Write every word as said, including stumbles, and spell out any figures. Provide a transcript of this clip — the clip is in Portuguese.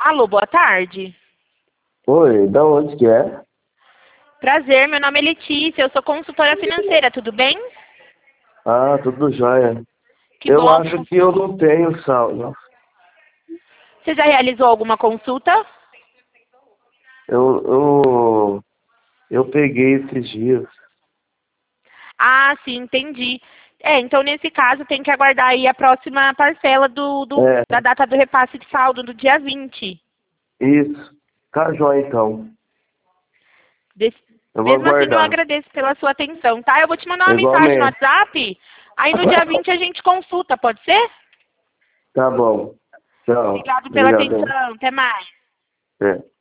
Alô, boa tarde. Oi, da onde que é? Prazer, meu nome é Letícia, eu sou consultora financeira, tudo bem? Ah, tudo jóia. Que Eu bom. acho que eu não tenho saldo. Você já realizou alguma consulta? Eu, eu, eu peguei esses dias. Ah, sim, entendi. É, então nesse caso tem que aguardar aí a próxima parcela do, do- É, da data do repasse de saldo, do dia vinte. isso. Tá jóia, então. Des- Eu vou Mesmo assim, eu aguardar. agradeço pela sua atenção, tá? Eu vou te mandar uma mensagem no Igualmente. WhatsApp, aí no dia vinte a gente consulta, pode ser? Tá bom. Tchau. Obrigado pela Obrigadão. atenção, até mais. É.